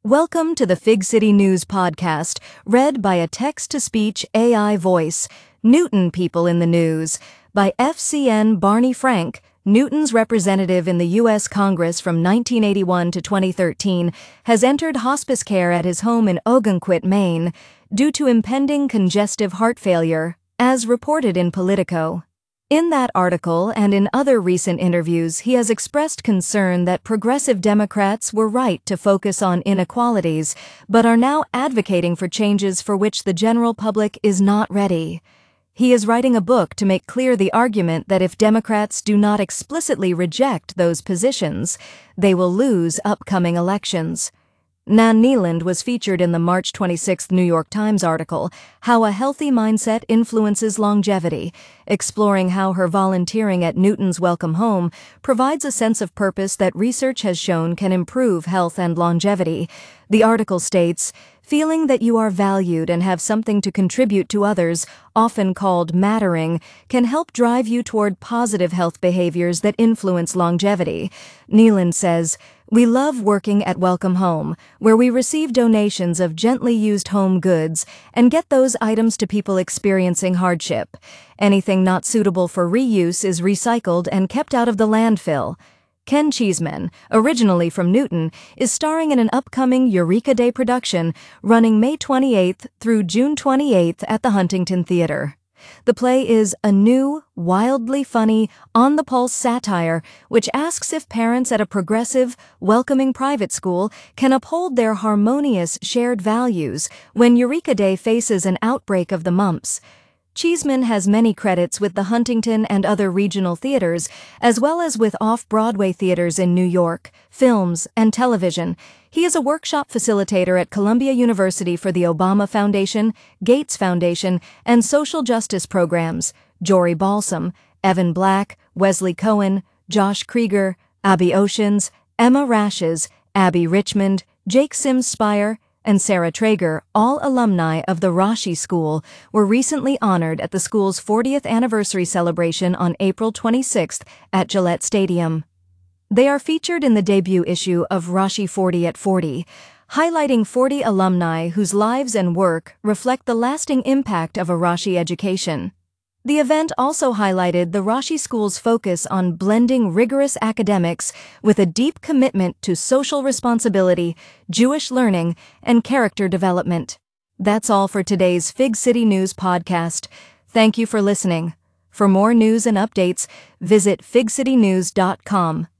Welcome to the Fig City News podcast, read by a text-to-speech AI voice, Newton People in the News, by FCN Barney Frank, Newton's representative in the U.S. Congress from 1981 to 2013, has entered hospice care at his home in Ogunquit, Maine, due to impending congestive heart failure, as reported in Politico. In that article and in other recent interviews, he has expressed concern that progressive Democrats were right to focus on inequalities, but are now advocating for changes for which the general public is not ready. He is writing a book to make clear the argument that if Democrats do not explicitly reject those positions, they will lose upcoming elections. Nan Neeland was featured in the March 26 New York Times article, How a Healthy Mindset Influences Longevity, exploring how her volunteering at Newton's Welcome Home provides a sense of purpose that research has shown can improve health and longevity. The article states, feeling that you are valued and have something to contribute to others, often called mattering, can help drive you toward positive health behaviors that influence longevity. Neeland says, we love working at Welcome Home, where we receive donations of gently used home goods and get those items to people experiencing hardship. Anything not suitable for reuse is recycled and kept out of the landfill. Ken Cheeseman, originally from Newton, is starring in an upcoming Eureka Day production running May 28th through June 28th at the Huntington Theater. The play is a new, wildly funny, on-the-pulse satire which asks if parents at a progressive, welcoming private school can uphold their harmonious shared values when Eureka Day faces an outbreak of the mumps. Cheeseman has many credits with the Huntington and other regional theaters, as well as with off-Broadway theaters in New York, films, and television. He is a workshop facilitator at Columbia University for the Obama Foundation, Gates Foundation, and social justice programs. Jory Balsam, Evan Black, Wesley Cohen, Josh Krieger, Abby Oceans, Emma Rashes, Abby Richmond, Jake Sims-Spire, and Sarah Traeger, all alumni of the Rashi School, were recently honored at the school's 40th anniversary celebration on April 26th at Gillette Stadium. They are featured in the debut issue of Rashi 40 at 40, highlighting 40 alumni whose lives and work reflect the lasting impact of a Rashi education. The event also highlighted the Rashi School's focus on blending rigorous academics with a deep commitment to social responsibility, Jewish learning, and character development. That's all for today's Fig City News podcast. Thank you for listening. For more news and updates, visit figcitynews.com.